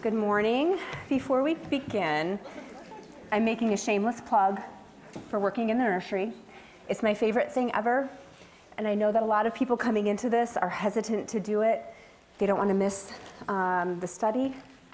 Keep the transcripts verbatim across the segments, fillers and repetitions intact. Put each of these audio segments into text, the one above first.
Good morning. Before we begin, I'm making a shameless plug for working in the nursery. It's my favorite thing ever, and I know that a lot of people coming into this are hesitant to do it. They don't want to miss um, the study.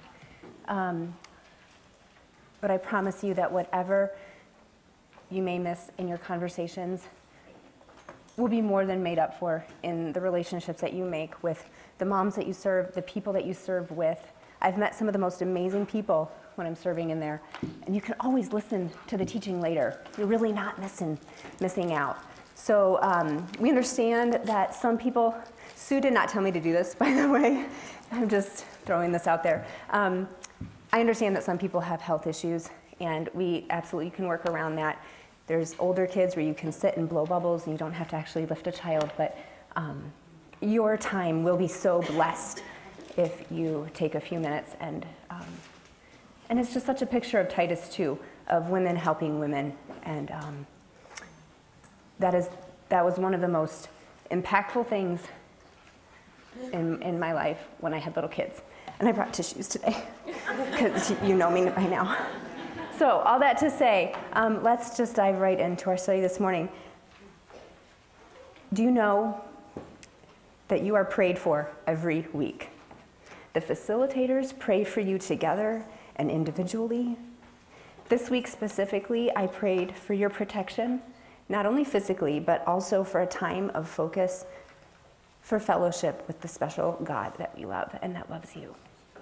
Um, but I promise you that whatever you may miss in your conversations will be more than made up for in the relationships that you make with the moms that you serve, the people that you serve with. I've met some of the most amazing people when I'm serving in there, and you can always listen to the teaching later. You're really not missing missing out. So um, we understand that some people, Sue did not tell me to do this, by the way. I'm just throwing this out there. Um, I understand that some people have health issues, and we absolutely can work around that. There's older kids where you can sit and blow bubbles and you don't have to actually lift a child, but um, your time will be so blessed if you take a few minutes. And um, and it's just such a picture of Titus two, of women helping women. And um, that is that was one of the most impactful things in, in my life when I had little kids. And I brought tissues today, because you know me by now. So all that to say, um, let's just dive right into our study this morning. Do you know that you are prayed for every week? The facilitators pray for you together and individually. This week specifically, I prayed for your protection, not only physically, but also for a time of focus, for fellowship with the special God that we love and that loves you.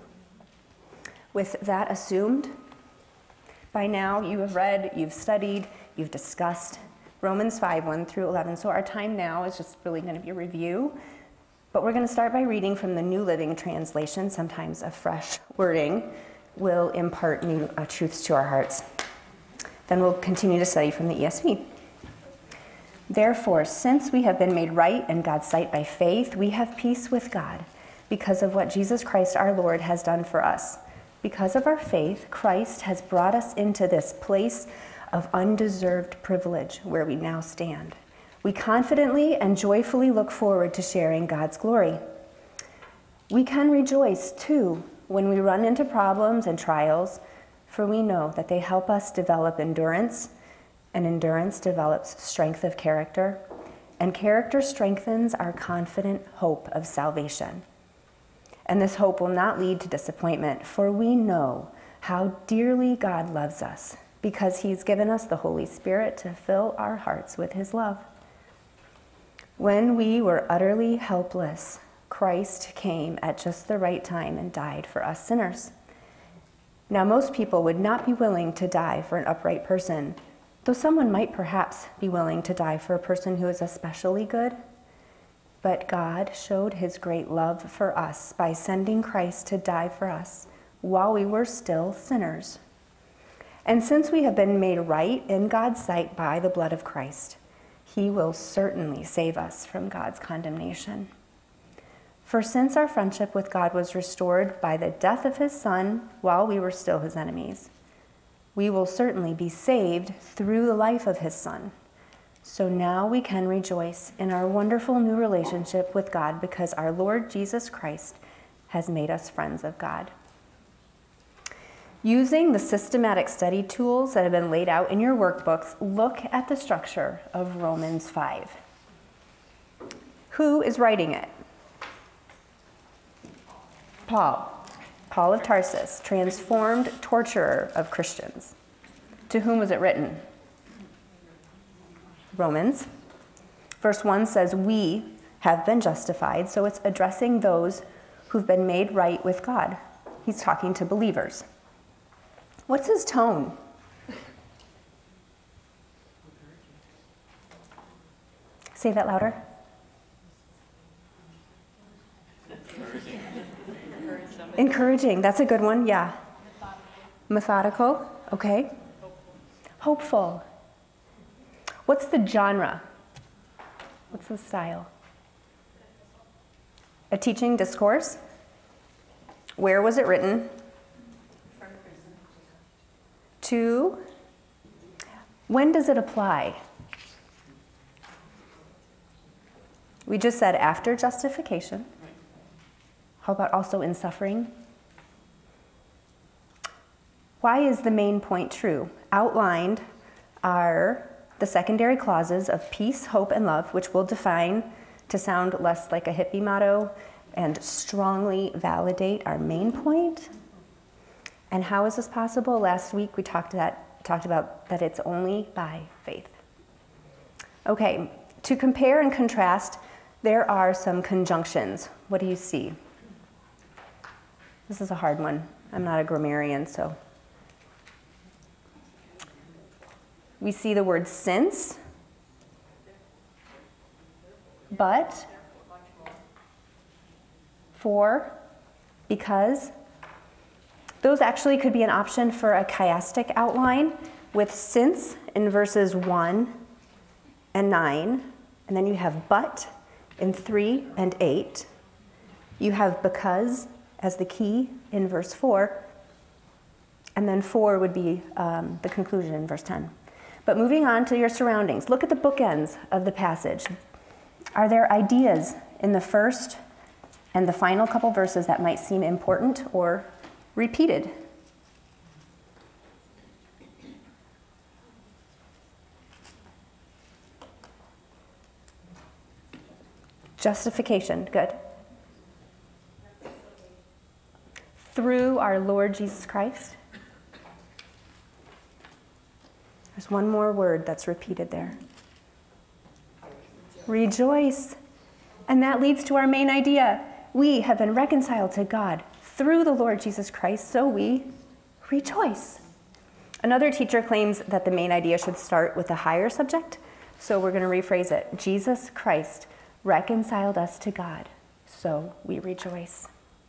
With that assumed, by now, you have read, you've studied, you've discussed Romans five, one through eleven. So our time now is just really going to be a review. But we're going to start by reading from the New Living Translation. Sometimes a fresh wording will impart new uh, truths to our hearts. Then we'll continue to study from the E S V. Therefore, since we have been made right in God's sight by faith, we have peace with God because of what Jesus Christ our Lord has done for us. Because of our faith, Christ has brought us into this place of undeserved privilege where we now stand. We confidently and joyfully look forward to sharing God's glory. We can rejoice, too, when we run into problems and trials, for we know that they help us develop endurance, and endurance develops strength of character, and character strengthens our confident hope of salvation. And this hope will not lead to disappointment, for we know how dearly God loves us, because he's given us the Holy Spirit to fill our hearts with his love. When we were utterly helpless, Christ came at just the right time and died for us sinners. Now, most people would not be willing to die for an upright person, though someone might perhaps be willing to die for a person who is especially good. But God showed his great love for us by sending Christ to die for us while we were still sinners. And since we have been made right in God's sight by the blood of Christ, he will certainly save us from God's condemnation. For since our friendship with God was restored by the death of his Son while we were still his enemies, we will certainly be saved through the life of his Son. So now we can rejoice in our wonderful new relationship with God because our Lord Jesus Christ has made us friends of God. Using the systematic study tools that have been laid out in your workbooks, look at the structure of Romans five. Who is writing it? Paul. Paul of Tarsus, transformed torturer of Christians. To whom was it written? Romans. Verse one says, we have been justified, so it's addressing those who've been made right with God. He's talking to believers. What's his tone? Say that louder. Encouraging. Encouraging. That's a good one, yeah. Methodical. Methodical. Okay. Hopeful. Hopeful. What's the genre? What's the style? A teaching discourse? Where was it written? To? When does it apply? We just said after justification. How about also in suffering? Why is the main point true? Outlined are the secondary clauses of peace, hope, and love, which we'll define to sound less like a hippie motto and strongly validate our main point. And how is this possible? Last week we talked that talked about that it's only by faith. Okay, to compare and contrast, there are some conjunctions. What do you see? This is a hard one. I'm not a grammarian, so. We see the word since, but, for, because. Those actually could be an option for a chiastic outline with since in verses one and nine, and then you have but in three and eight. You have because as the key in verse four, and then for would be um, the conclusion in verse ten. But moving on to your surroundings, look at the bookends of the passage. Are there ideas in the first and the final couple verses that might seem important or repeated? Justification, good. Through our Lord Jesus Christ. There's one more word that's repeated there. Rejoice. And that leads to our main idea. We have been reconciled to God through the Lord Jesus Christ, so we rejoice. Another teacher claims that the main idea should start with a higher subject, so we're going to rephrase it. Jesus Christ reconciled us to God, so we rejoice.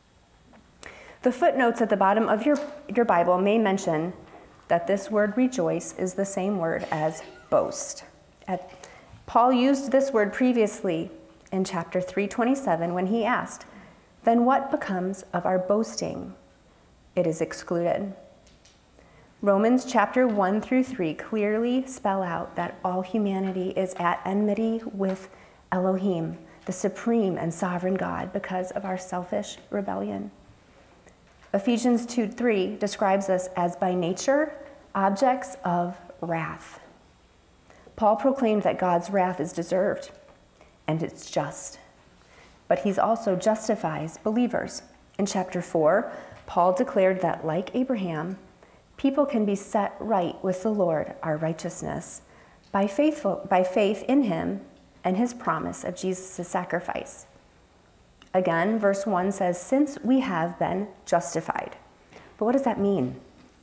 The footnotes at the bottom of your, your Bible may mention that this word rejoice is the same word as boast. At, Paul used this word previously in chapter three twenty-seven when he asked, "Then what becomes of our boasting? It is excluded." Romans chapter one through three clearly spell out that all humanity is at enmity with Elohim, the supreme and sovereign God, because of our selfish rebellion. Ephesians two three describes us as by nature objects of wrath. Paul proclaimed that God's wrath is deserved and it's just. But he also justifies believers. In chapter four, Paul declared that, like Abraham, people can be set right with the Lord, our righteousness, by, faithful, by faith in him and his promise of Jesus' sacrifice. Again, verse one says, since we have been justified. But what does that mean?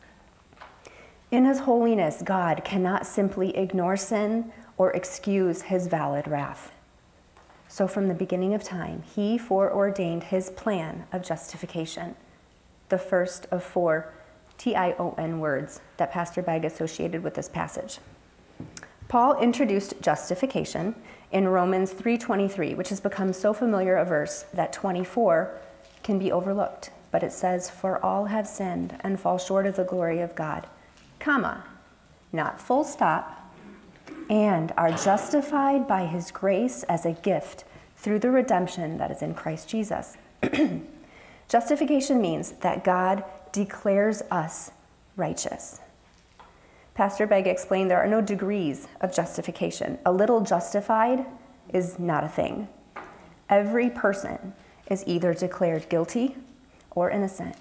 In his holiness, God cannot simply ignore sin or excuse his valid wrath. So from the beginning of time, he foreordained his plan of justification, the first of four T I O N words that Pastor Begg associated with this passage. Paul introduced justification in Romans three twenty-three, which has become so familiar a verse that twenty-four can be overlooked. But it says, for all have sinned and fall short of the glory of God, comma, not full stop, and are justified by his grace as a gift through the redemption that is in Christ Jesus. Justification means that God declares us righteous. Pastor Begg explained there are no degrees of justification. A little justified is not a thing. Every person is either declared guilty or innocent.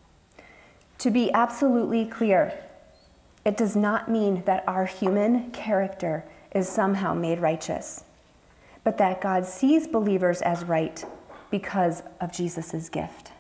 To be absolutely clear, it does not mean that our human character is somehow made righteous, but that God sees believers as right because of Jesus' gift.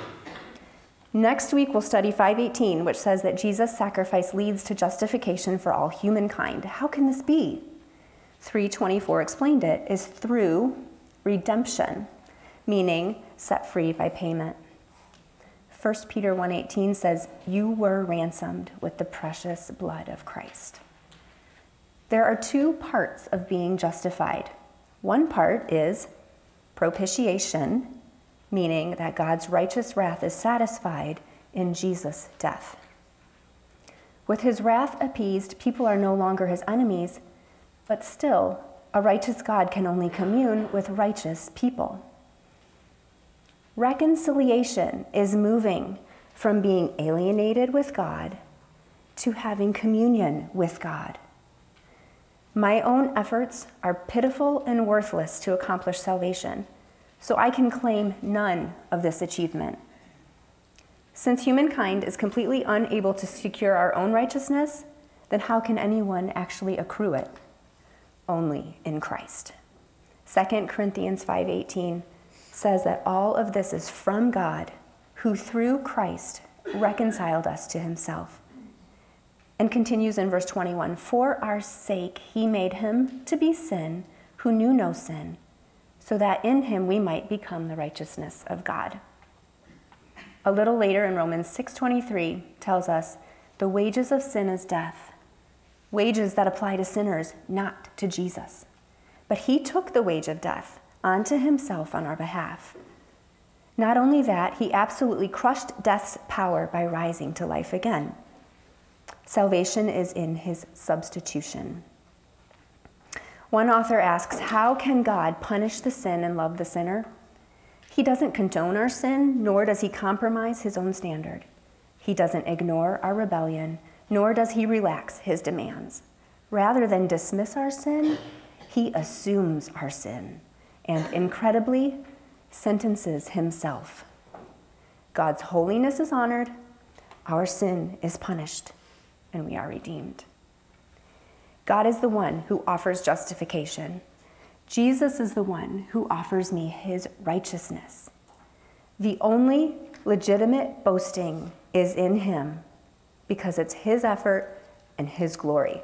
Next week, we'll study five eighteen, which says that Jesus' sacrifice leads to justification for all humankind. How can this be? three twenty-four explained it, is through redemption, meaning set free by payment. First Peter one eighteen says, you were ransomed with the precious blood of Christ. There are two parts of being justified. One part is propitiation, meaning that God's righteous wrath is satisfied in Jesus' death. With his wrath appeased, people are no longer his enemies, but still, a righteous God can only commune with righteous people. Reconciliation is moving from being alienated with God to having communion with God. My own efforts are pitiful and worthless to accomplish salvation, so I can claim none of this achievement. Since humankind is completely unable to secure our own righteousness, then how can anyone actually accrue it? Only in Christ. Second Corinthians five eighteen says that all of this is from God, who through Christ reconciled us to himself. And continues in verse twenty-one, for our sake he made him to be sin who knew no sin, so that in him we might become the righteousness of God. A little later in Romans six twenty-three tells us, the wages of sin is death, wages that apply to sinners, not to Jesus. But he took the wage of death onto himself on our behalf. Not only that, he absolutely crushed death's power by rising to life again. Salvation is in his substitution. One author asks, how can God punish the sin and love the sinner? He doesn't condone our sin, nor does he compromise his own standard. He doesn't ignore our rebellion, nor does he relax his demands. Rather than dismiss our sin, he assumes our sin and incredibly sentences himself. God's holiness is honored, our sin is punished, and we are redeemed. God is the one who offers justification. Jesus is the one who offers me his righteousness. The only legitimate boasting is in him because it's his effort and his glory.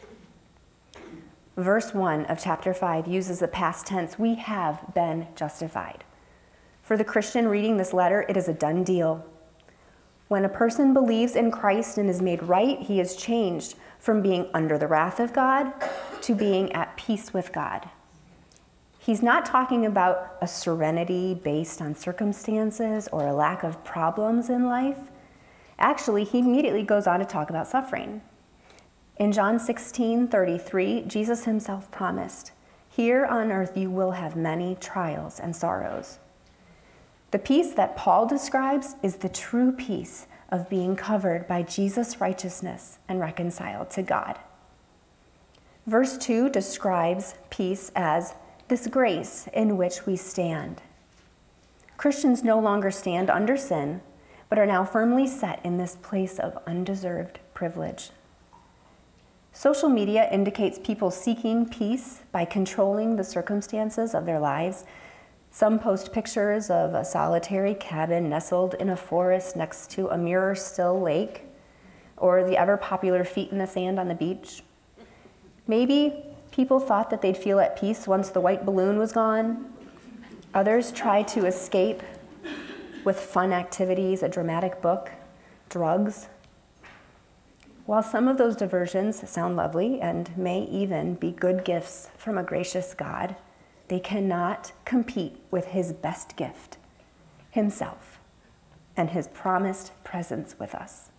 Verse one of chapter five uses the past tense, we have been justified. For the Christian reading this letter, it is a done deal. When a person believes in Christ and is made right, he is changed from being under the wrath of God to being at peace with God. He's not talking about a serenity based on circumstances or a lack of problems in life. Actually, he immediately goes on to talk about suffering. In John sixteen thirty-three, Jesus himself promised, here on earth you will have many trials and sorrows. The peace that Paul describes is the true peace of being covered by Jesus' righteousness and reconciled to God. Verse two describes peace as this grace in which we stand. Christians no longer stand under sin, but are now firmly set in this place of undeserved privilege. Social media indicates people seeking peace by controlling the circumstances of their lives. Some post pictures of a solitary cabin nestled in a forest next to a mirror-still lake, or the ever-popular feet in the sand on the beach. Maybe people thought that they'd feel at peace once the white balloon was gone. Others tried to escape with fun activities, a dramatic book, drugs. While some of those diversions sound lovely and may even be good gifts from a gracious God, they cannot compete with his best gift, himself, and his promised presence with us.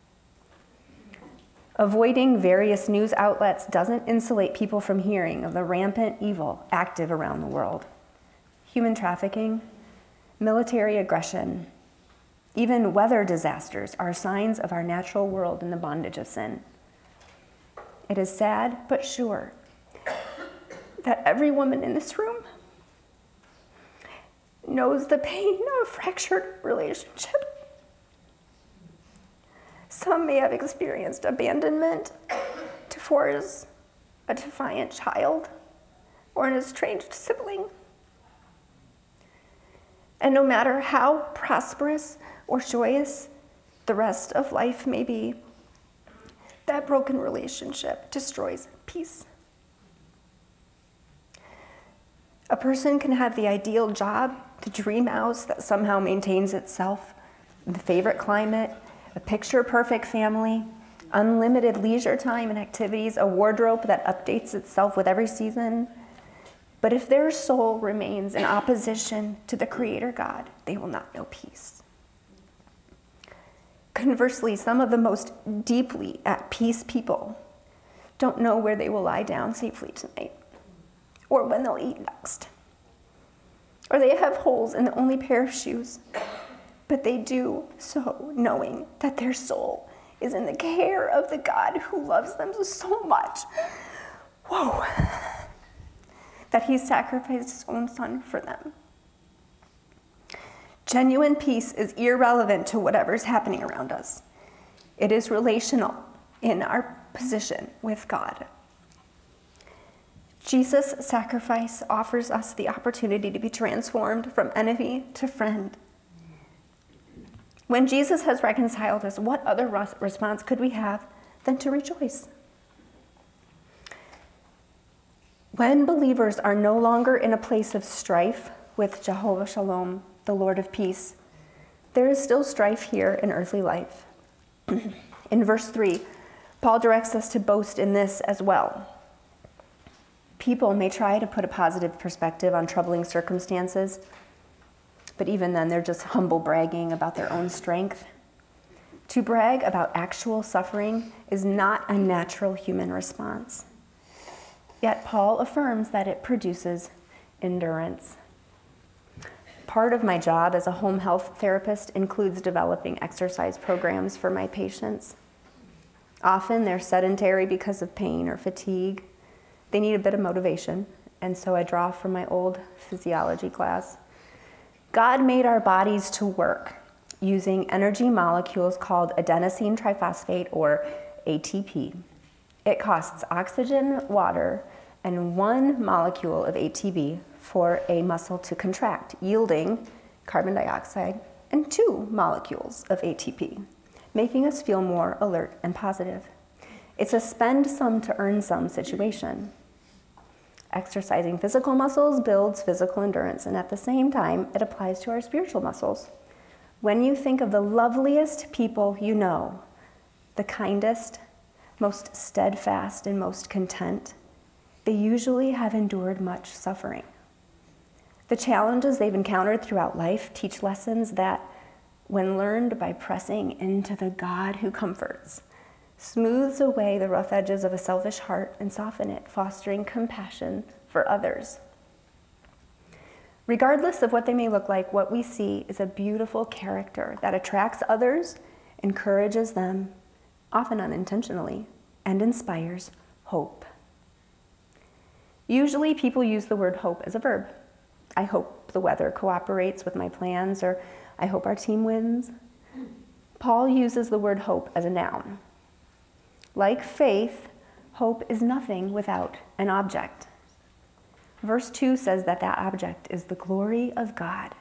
Avoiding various news outlets doesn't insulate people from hearing of the rampant evil active around the world. Human trafficking, military aggression, even weather disasters are signs of our natural world in the bondage of sin. It is sad but sure that every woman in this room knows the pain of a fractured relationship. Some may have experienced abandonment, divorce, a defiant child, or an estranged sibling. And no matter how prosperous or joyous the rest of life may be, that broken relationship destroys peace. A person can have the ideal job, the dream house that somehow maintains itself, the favorite climate, a picture-perfect family, unlimited leisure time and activities, a wardrobe that updates itself with every season. But if their soul remains in opposition to the Creator God, they will not know peace. Conversely, some of the most deeply at peace people don't know where they will lie down safely tonight, or when they'll eat next. Or they have holes in the only pair of shoes but they do so knowing that their soul is in the care of the God who loves them so much. Whoa. That he sacrificed his own son for them. Genuine peace is irrelevant to whatever's happening around us. It is relational in our position with God. Jesus' sacrifice offers us the opportunity to be transformed from enemy to friend. When Jesus has reconciled us, what other response could we have than to rejoice? When believers are no longer in a place of strife with Jehovah Shalom, the Lord of peace, there is still strife here in earthly life. In verse three, Paul directs us to boast in this as well. People may try to put a positive perspective on troubling circumstances, but even then they're just humble bragging about their own strength. To brag about actual suffering is not a natural human response. Yet Paul affirms that it produces endurance. Part of my job as a home health therapist includes developing exercise programs for my patients. Often they're sedentary because of pain or fatigue. They need a bit of motivation, and so I draw from my old physiology class. God made our bodies to work using energy molecules called adenosine triphosphate, or A T P. It costs oxygen, water, and one molecule of A T P for a muscle to contract, yielding carbon dioxide and two molecules of A T P, making us feel more alert and positive. It's a spend some to earn some situation. Exercising physical muscles builds physical endurance, and at the same time, it applies to our spiritual muscles. When you think of the loveliest people you know, the kindest, most steadfast, and most content, they usually have endured much suffering. The challenges they've encountered throughout life teach lessons that, when learned by pressing into the God who comforts, smooths away the rough edges of a selfish heart and soften it, fostering compassion for others. Regardless of what they may look like, what we see is a beautiful character that attracts others, encourages them, often unintentionally, and inspires hope. Usually people use the word hope as a verb. I hope the weather cooperates with my plans, or I hope our team wins. Paul uses the word hope as a noun. Like faith, hope is nothing without an object. Verse two says that that object is the glory of God.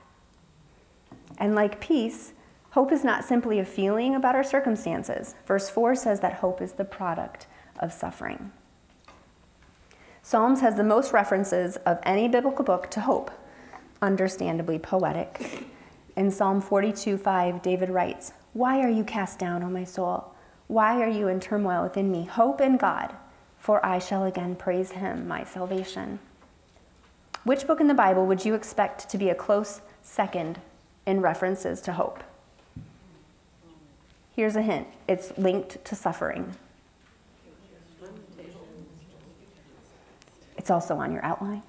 And like peace, hope is not simply a feeling about our circumstances. Verse four says that hope is the product of suffering. Psalms has the most references of any biblical book to hope, understandably poetic. In Psalm forty-two five, David writes, "Why are you cast down, O my soul? Why are you in turmoil within me? Hope in God, for I shall again praise him, my salvation." Which book in the Bible would you expect to be a close second in references to hope? Here's a hint. It's linked to suffering. It's also on your outline.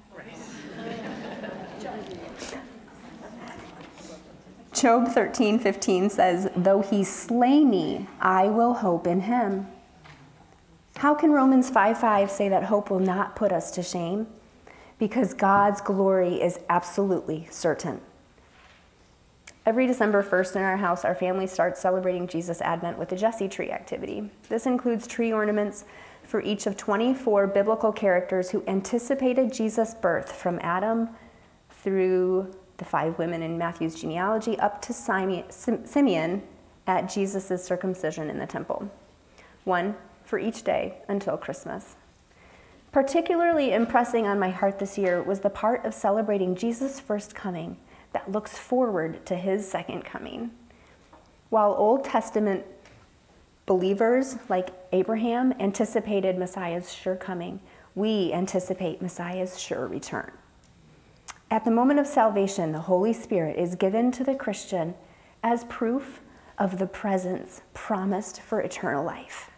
Job thirteen fifteen says, "Though he slay me, I will hope in him." How can Romans five five say that hope will not put us to shame? Because God's glory is absolutely certain. Every December first in our house, our family starts celebrating Jesus' Advent with a Jesse tree activity. This includes tree ornaments for each of twenty-four biblical characters who anticipated Jesus' birth, from Adam through the five women in Matthew's genealogy up to Simeon at Jesus' circumcision in the temple. One for each day until Christmas. Particularly impressing on my heart this year was the part of celebrating Jesus' first coming that looks forward to his second coming. While Old Testament believers like Abraham anticipated Messiah's sure coming, we anticipate Messiah's sure return. At the moment of salvation, the Holy Spirit is given to the Christian as proof of the presence promised for eternal life.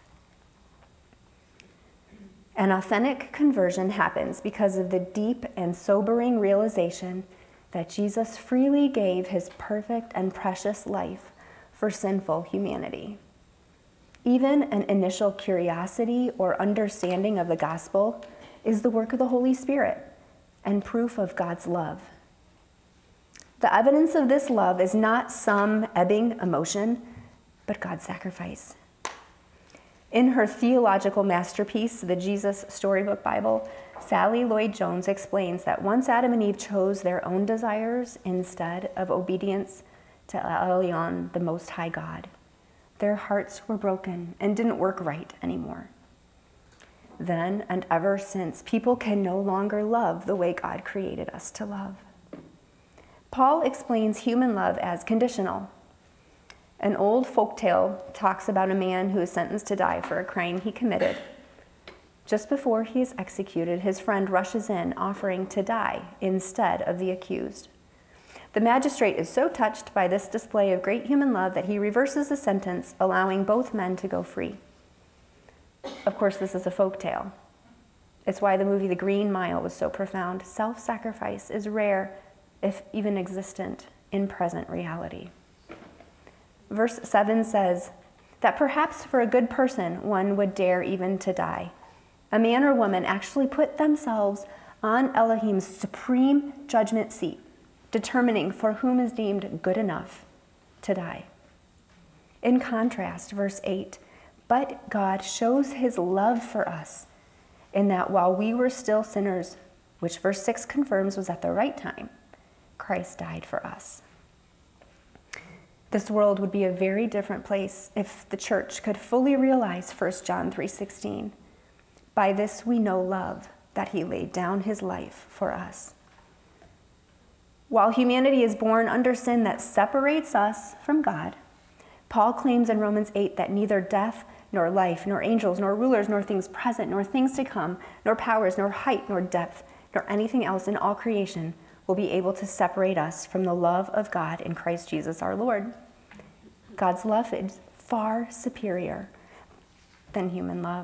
An authentic conversion happens because of the deep and sobering realization that Jesus freely gave his perfect and precious life for sinful humanity. Even an initial curiosity or understanding of the gospel is the work of the Holy Spirit and proof of God's love. The evidence of this love is not some ebbing emotion, but God's sacrifice. In her theological masterpiece, the Jesus Storybook Bible, Sally Lloyd-Jones explains that once Adam and Eve chose their own desires instead of obedience to Elyon, the Most High God, their hearts were broken and didn't work right anymore. Then and ever since, people can no longer love the way God created us to love. Paul explains human love as conditional. An old folktale talks about a man who is sentenced to die for a crime he committed. Just before he is executed, his friend rushes in, offering to die instead of the accused. The magistrate is so touched by this display of great human love that he reverses the sentence, allowing both men to go free. Of course, this is a folktale. It's why the movie The Green Mile was so profound. Self-sacrifice is rare, if even existent, in present reality. Verse seven says that perhaps for a good person, one would dare even to die. A man or woman actually put themselves on Elohim's supreme judgment seat, determining for whom is deemed good enough to die. In contrast, verse eight, but God shows his love for us in that while we were still sinners, which verse six confirms was at the right time, Christ died for us. This world would be a very different place if the church could fully realize First John three sixteen. By this we know love, that he laid down his life for us. While humanity is born under sin that separates us from God, Paul claims in Romans eight that neither death, nor life, nor angels, nor rulers, nor things present, nor things to come, nor powers, nor height, nor depth, nor anything else in all creation will be able to separate us from the love of God in Christ Jesus our Lord. God's love is far superior than human love.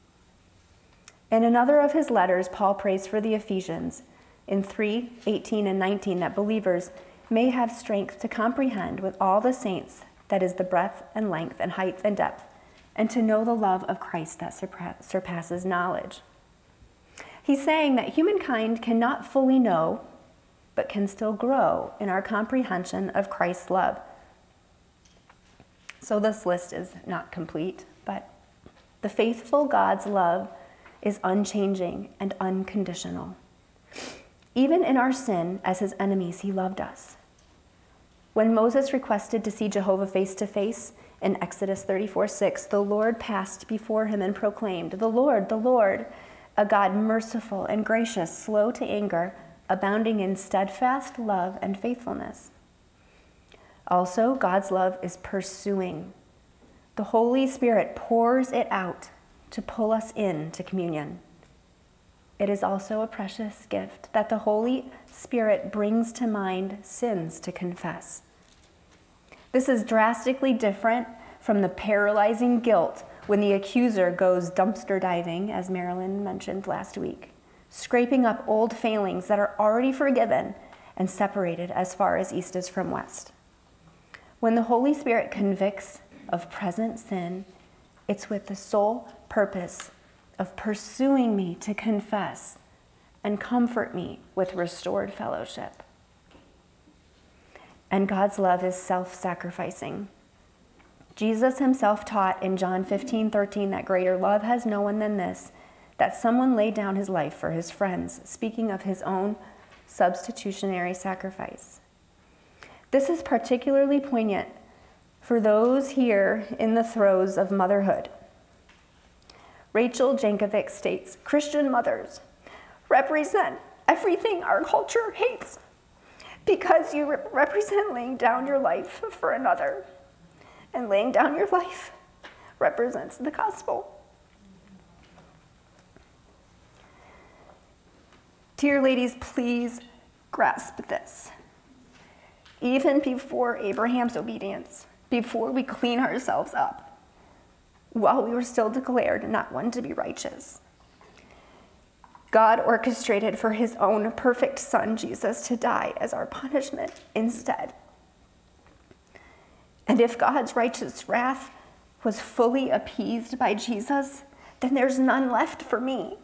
In another of his letters, Paul prays for the Ephesians in three eighteen and nineteen that believers may have strength to comprehend with all the saints that is the breadth and length and height and depth, and to know the love of Christ that surpasses knowledge. He's saying that humankind cannot fully know, but can still grow in our comprehension of Christ's love. So this list is not complete, but the faithful God's love is unchanging and unconditional. Even in our sin, as his enemies, he loved us. When Moses requested to see Jehovah face to face in Exodus thirty-four six, the Lord passed before him and proclaimed, "The Lord, the Lord, a God merciful and gracious, slow to anger, abounding in steadfast love and faithfulness." Also, God's love is pursuing. The Holy Spirit pours it out to pull us into communion. It is also a precious gift that the Holy Spirit brings to mind sins to confess. This is drastically different from the paralyzing guilt when the accuser goes dumpster diving, as Marilyn mentioned last week, scraping up old failings that are already forgiven and separated as far as east is from west. When the Holy Spirit convicts of present sin, it's with the sole purpose of pursuing me to confess and comfort me with restored fellowship. And God's love is self-sacrificing. Jesus himself taught in John fifteen thirteen that greater love has no one than this, that someone laid down his life for his friends, speaking of his own substitutionary sacrifice. This is particularly poignant for those here in the throes of motherhood. Rachel Jankovic states, "Christian mothers represent everything our culture hates because you re- represent laying down your life for another, and laying down your life represents the gospel." Dear ladies, please grasp this. Even before Abraham's obedience, before we clean ourselves up, while we were still declared not one to be righteous, God orchestrated for his own perfect son, Jesus, to die as our punishment instead. And if God's righteous wrath was fully appeased by Jesus, then there's none left for me.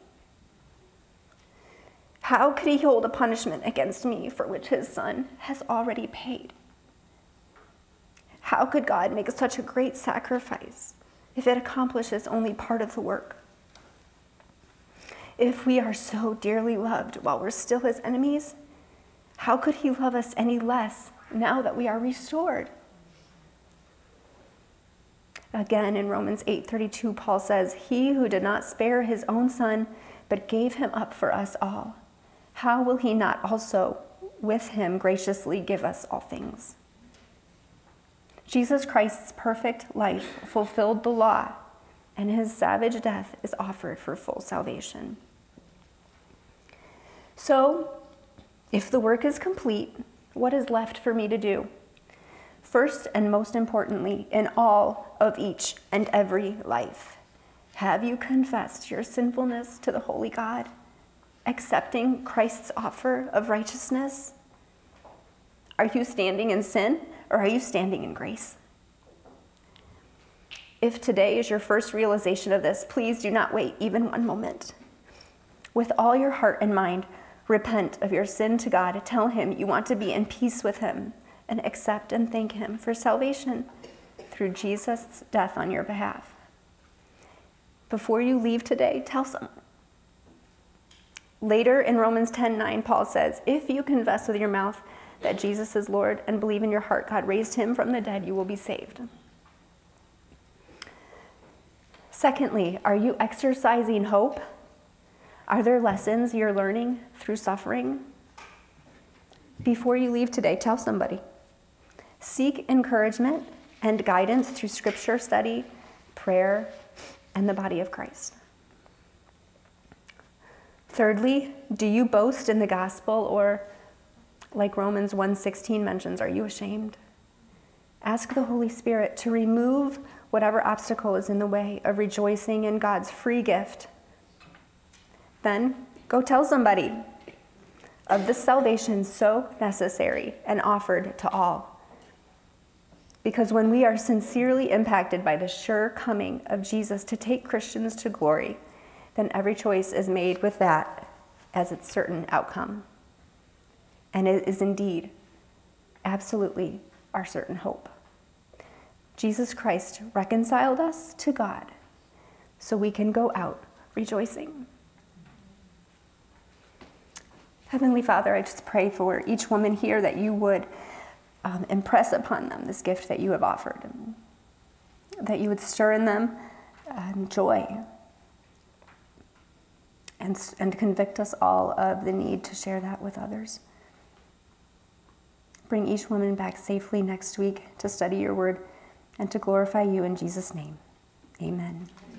How could he hold a punishment against me for which his son has already paid? How could God make such a great sacrifice if it accomplishes only part of the work? If we are so dearly loved while we're still his enemies, how could he love us any less now that we are restored? Again, in Romans eight thirty-two, Paul says, "He who did not spare his own son, but gave him up for us all, how will he not also with him graciously give us all things?" Jesus Christ's perfect life fulfilled the law, and his savage death is offered for full salvation. So, if the work is complete, what is left for me to do? First and most importantly, in all of each and every life, have you confessed your sinfulness to the holy God, accepting Christ's offer of righteousness? Are you standing in sin, or are you standing in grace? If today is your first realization of this, please do not wait even one moment. With all your heart and mind, repent of your sin to God. Tell him you want to be in peace with him, and accept and thank him for salvation through Jesus' death on your behalf. Before you leave today, tell someone. Later in Romans ten nine, Paul says, "If you confess with your mouth that Jesus is Lord and believe in your heart God raised him from the dead, you will be saved." Secondly, are you exercising hope? Are there lessons you're learning through suffering? Before you leave today, tell somebody. Seek encouragement and guidance through scripture study, prayer, and the body of Christ. Thirdly, do you boast in the gospel, or, like Romans one sixteen mentions, are you ashamed? Ask the Holy Spirit to remove whatever obstacle is in the way of rejoicing in God's free gift. Then go tell somebody of the salvation so necessary and offered to all. Because when we are sincerely impacted by the sure coming of Jesus to take Christians to glory, then every choice is made with that as its certain outcome. And it is indeed, absolutely, our certain hope. Jesus Christ reconciled us to God so we can go out rejoicing. Heavenly Father, I just pray for each woman here that you would um, impress upon them this gift that you have offered, that you would stir in them um, joy and, and convict us all of the need to share that with others. Bring each woman back safely next week to study your word and to glorify you in Jesus' name. Amen.